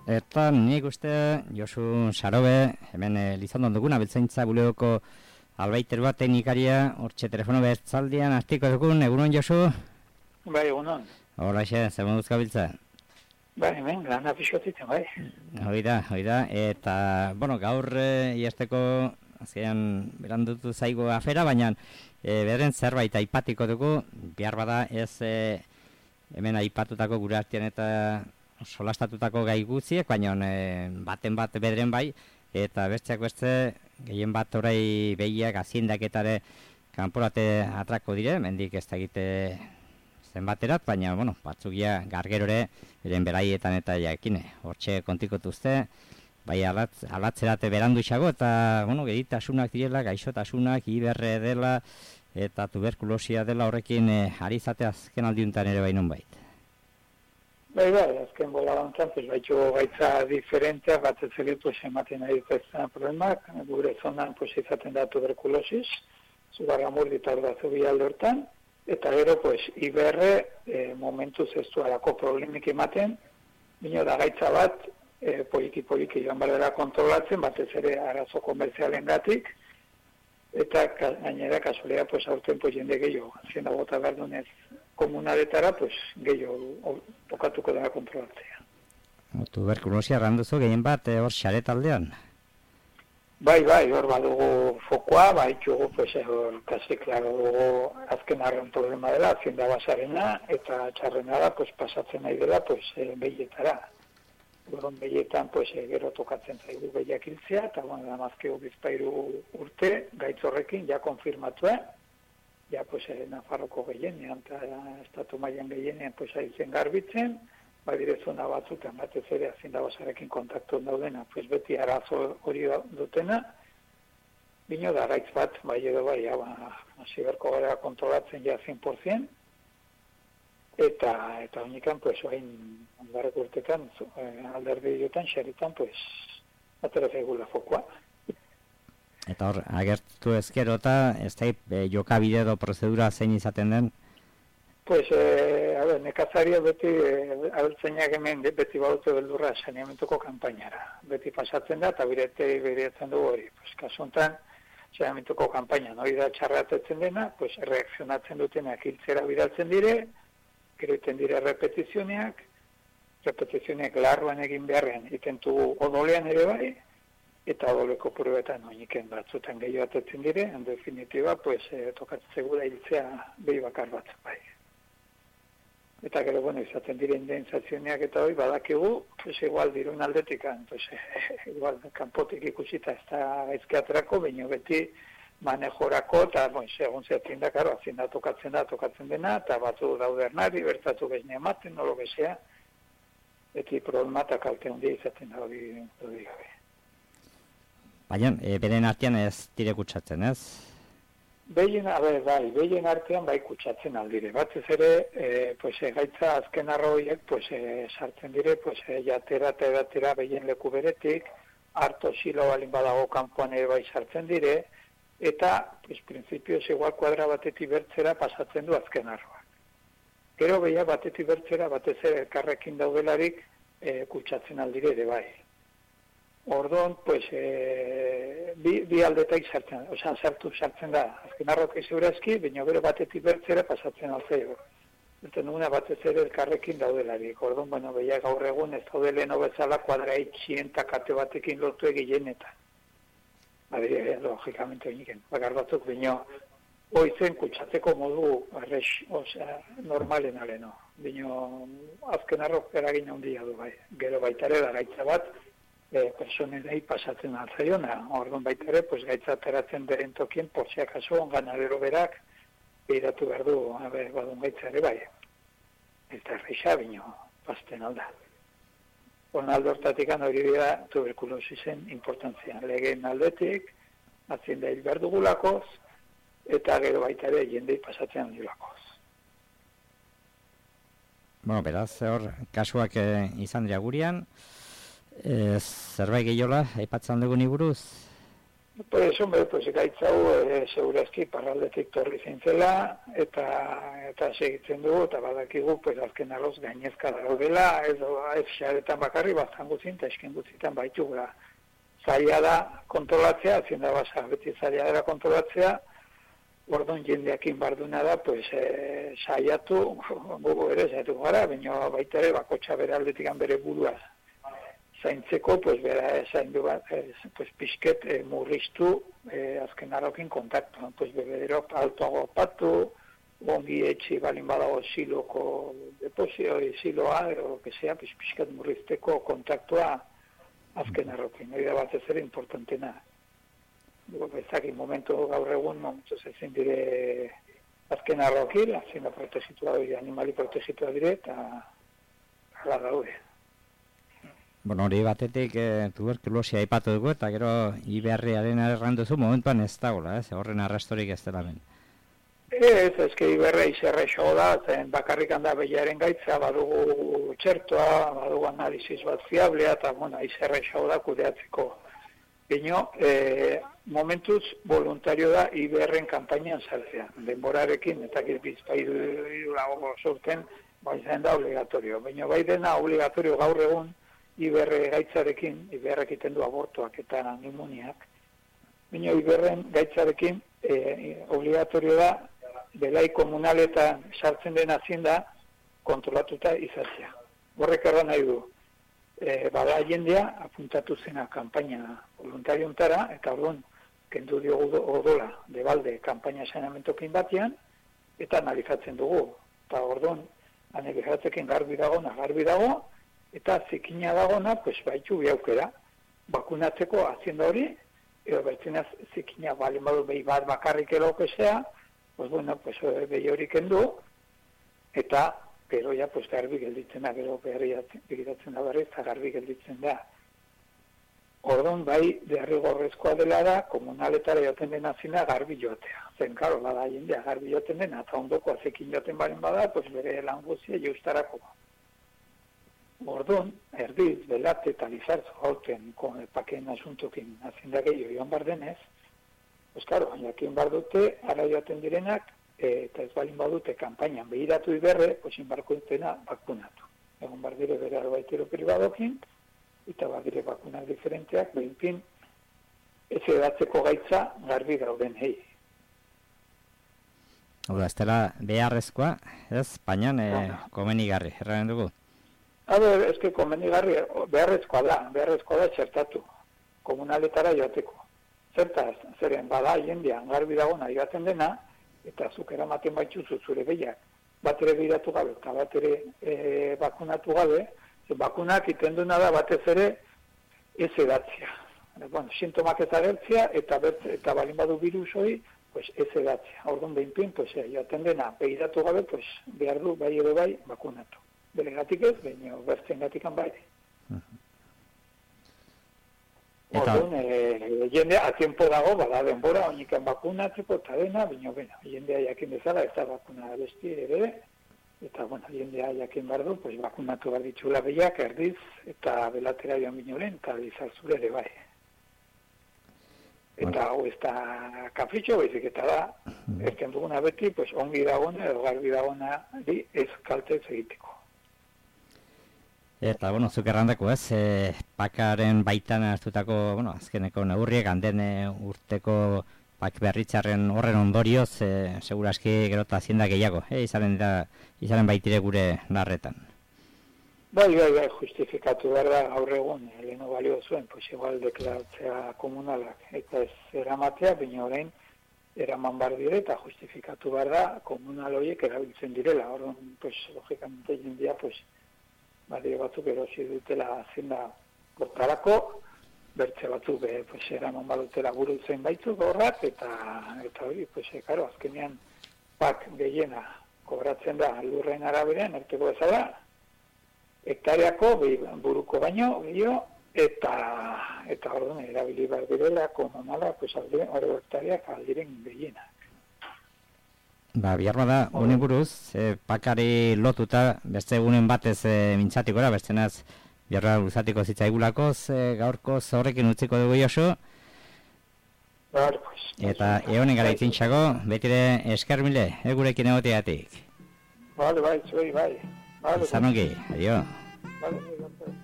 Eta nik uste, Josu Sarobe, hemen Lizondon duguna, Beltzaintza buleoko albaiter bat teknikaria, hortxe telefono bertzaldian, artiko dugun, egunon Josu? Bai, egunon. Horaixe, zer moduz gabiltza? Bai, hemen, lana pixotitzen, bai. Hoi da, eta, bueno, gaur iazteko, azkenean berandutu zaigu afera, baina beren zerbait aipatiko dugu, behar bada ez hemen aipatutako gure artean eta solastatutako gai guztiek, baina baten bat bederen bai, eta besteak beste, gehien bat orai behiak aziendaketare kanporate atrako dire, mendik ez da egite zenbaterat, baina, bueno, batzukia gargerore, eren beraietan eta jakine, hortxe kontikotuzte, bai alatzerat berandu isago, eta, bueno, geritasunak direla, gaixotasunak, iberre dela, eta tuberkulosia dela horrekin ari izate azken aldiuntan ere bainon bait. Bai, azken bola bantzan, pues, baitxo gaitza diferentea, bat ez pues, ematen ari dituzten problemak, gure zonan pues, izaten da tuberkulosis, zugarra murdita ordazu bi alde hortan, eta gero, pues, iberre momentuz ez duarako problemik ematen, bino da gaitza bat, poliki joan bardera kontrolatzen, batez ere arazo komerzialen gatik, eta gainera kasualea, pues, aurten pues, jende gehiago, zienda bota behar dunez komunaletara, pues, gehiago tokatuko dara kontrolatzea. Tuberkulosia randuzu gehien bat hor xaret aldean? Bai, hor badugu fokoa, baitugu, pues, kasi klaro dugu azken arren problema dela, zienda basarena, eta txarrena da, pues, pasatzen nahi dela, pues, behietara. Gordon behietan, pues, gero tokatzen zaigu behiak hiltzea, eta, bueno, damazkeu bizpairu urte, gaitz horrekin, ja konfirmatua, ja, pues, Nafarroko gehienean, eta estatu mailan gehienean, pues, haizen garbitzen, badire zona batzutan, batez ere azindabasarekin kontaktu daudena, pues, beti arazo hori dutena, bino da gaitz bat, bai edo bai, asiberko gara kontrolatzen ja 100%, eta honikan, pues, oain ondarrek urtetan, alderdi diotan, xeritan, pues, atera zaigula fokoa. Eta hor, agertu ezkero eta ez da jokabide edo prozedura zein izaten den? Pues, nekazaria beti, abeltzainak hemen beti baute beldurra saneamentuko kanpainara. Beti pasatzen da, eta biretzen dugu hori. Pues, kasuntan, saneamentuko kanpainan hori da txarratetzen dena, pues, reakzionatzen dutenak hiltzera bidaltzen dire, gero iten dire repetizioneak larruan egin beharrean, itentu odolean ere bai, eta odoleko probetan oiniken batzutan gehiago atetzen dire, en definitiva, pues, tokatzen segura hiltzea behi bakar bat, bai. Eta gero, bueno, izaten dire indemnizazioak eta hori badakigu, pues, igual dirun aldetik, pues, igual kanpotik ikusita ez da gaizkeatrako, baina beti manejorako, eta, bon, segun zehatzen da, karo, azien da tokatzen dena, eta batzu daude ernari, bertatu bezne ematen, nolo bezea, beti problema eta kalte handia izaten da hori gabe. Baina, beren artean ez dire kutsatzen, ez? Behien artean bai kutsatzen aldire. Batez ere, pues, gaitza azken arroiek, pues, sartzen dire, pues, jatera eta edatera behien leku beretik, harto silo balin badago kanpoan ere bai sartzen dire, eta, pues, prinsipioz igual kuadra batetik bertzera pasatzen du azken arroak. Gero behia batetik bertzera, batez ere elkarrekin daudelarik, kutsatzen aldire ere bai. Ordon, pues, bi aldetaik sartzen, sartzen da, azken arroak izeurazki, baina gero batetik bertzera pasatzen alzeo. Eta nuna batez ere elkarrekin daudelarik. Ordon, bueno, behiak gaur egun ez daude leheno bezala kuadra itxien eta kate batekin lotu egilenetan. Adire, logikamente honiken, bakar batzuk, baina hoizen kutsatzeko modu normalen aleno. Baina azken arroak eragin handia du bai. Gero baitare da gaitza bat, personenei pasatzen altzaiona. Orduan baita ere, pues, gaitza ateratzen beren tokien, porziak aso, ganadero berak, behiratu behar du, badun gaitza ere bai. Eta erreixa, bino, pasten alda. Alde hortatik hori dira tuberkulosisen importantzia. Legeen aldetik, atzien da hil behar dugulakoz, eta gero baita ere jendei pasatzen dugulakoz. Bueno, beraz, hor, kasuak izan dira gurean, zerbait gehiola, aipatzen dugu ni buruz? Pues, hombre, pues gaitza hau segurazki parraldetik torri zintzela, eta segitzen dugu, eta badakigu, pues azken aloz gainezka daudela, ez xaretan bakarri, bazan guzin, eta esken guzitan baitugula. Zaila da kontrolatzea, zin da basa, beti zaila dela kontrolatzea, orduan jendeakin barduna da, pues saiatu, gugu ere saiatu gara, baina baita ere bakotxa bere aldetikan bere buruaz. Zaintzeko, pues bera zaindu bat, pues pixket murriztu azken arokin kontaktu. Pues bebedero altoago patu, ongi etxi balin badago siloko deposio, siloa, ero que sea, pues pixket murrizteko kontaktua azken arokin. Hori da bat ez ere importantena. Ezaki momentu gaur egun, momentu ezin dire azken arrokin, azken protegitua dire, animali protegitua dire, eta hala daude. Bueno, hori batetik tuberkulosia aipatu dugu, eta gero IBR-aren erranduzu momentuan ez dagoela, horren arrastorik ez dela ben. Ez que IBR izerre da, zen bakarrik handa behiaren gaitza, badugu txertoa, badugu analizis bat fiablea, eta bueno, izerre da kudeatzeko. Bino, momentuz voluntario da IBR-en kampainan sartzea. Denborarekin, eta bizpaidu lago sorten, bai zen da obligatorio. Bino, bai dena obligatorio gaur egun, IBR gaitzarekin, IBR egiten du abortuak eta pneumoniak. Bino IBR-en gaitzarekin obligatorio da, belai komunaletan sartzen den azien da, kontrolatuta izatzea. Horrek erran nahi du, bada jendea apuntatu zena kampaina voluntariontara, eta orduan, kendu diogu odola, debalde, kampaina saneamentokin batean, eta analizatzen dugu. Eta orduan, analizatzekin garbi dago, eta zikina dagona, pues baitu bi aukera, bakunatzeko hazienda hori, edo bertzenaz zikina balin badu behi bat bakarrik elokesea, pues bueno, pues behi hori kendu, eta gero ja, pues garbi gelditzen da, gero begiratzen da berriz, eta garbi gelditzen da. Orduan, bai, derrigorrezkoa dela da, komunaletara joten den azina garbi joatea. Zen, karo, bada jendea garbi joten den, eta ondoko azekin joten baren bada, pues bere lan guzia justarako. Orduan, erdiz, belate eta lizartzo gauten pakeen asuntokin azinda gehiago joan bar denez, pues claro, jakin bar dute, ara joaten direnak, eta ez balin badute kampainan behiratu iberre, pues inbarko entena bakunatu. Egon bar dire bere arbaitero privadokin, eta bar dire bakunak diferenteak, behinpin, ez edatzeko gaitza garbi gauden hei. Hora, ez dela beharrezkoa, ez, bainan komenigarri, erranen dugu? A ber, eske komenigarri beharrezkoa da txertatu, komunaletara joateko. Zertaz, zeren bada jendean garbi dagona joaten dena, eta zuk eramaten baitzuzu zure behiak, bat ere behiratu gabe, eta bat ere bakunatu gabe, bakunak iten duena da batez ere ez edatzea. Bueno, sintomak ez agertzea, eta balin badu virus hori, pues ez edatzea. Orduan behinpin, pues joaten dena behiratu gabe, pues behar du bai edo bai bakunatu. Belegatik ez, baina bertzen gatikan bai. Orduan, jendea, a tiempo dago, bada denbora, oinikan bakunatzeko eta dena, baina jendea jakin bezala, ez da bakuna besti ere, eta jendea jakin behar du, pues bakunatu behar ditxula behiak, erdiz, eta belatera joan binoren, eta lizarzule ere bai. Eta hau ez da kapritxo, baizik eta da, ezten duguna beti, pues ongi dagona edo garbi dagona ez kalte ez egiteko. Eta, zuk errandako ez, pakaren baitan hartutako, azkeneko neurriek, handen urteko pak berritxarren horren ondorioz, seguraski gerota hazienda gehiago, izanen baitire gure narretan. Bai, justifikatu behar da gaur egun, leheno balio zuen, pues igual deklaratzea komunalak, eta ez eramatea, baina orain eraman bar dire, eta justifikatu behar da komunal horiek erabiltzen direla, orduan, pues, logikamente jendia, pues, badire batzuk erosi dutela zenda gortarako, bertze batzuk pues, eraman badutela burutzen baitzuk horrak, eta hori, pues, karo, azkenean pak gehiena kobratzen da lurren araberean, erteko bezala, hektareako buruko baino, eta orduan erabili behar direla, komunala, pues, hori hektareak aldiren gehiena. Bihar bada, honen buruz, pakari lotuta, beste egunen batez mintzatikora, bestenaz, bihar luzatiko zitzaigulakoz, gaurkoz horrekin utziko dugu Josu, Vale, pues. Eta egonen gara itzintxako, betire eskermile, gurekin egoteatik. Vale, bai, zuei, bai. Vale, Izan ongi, adio. Vale,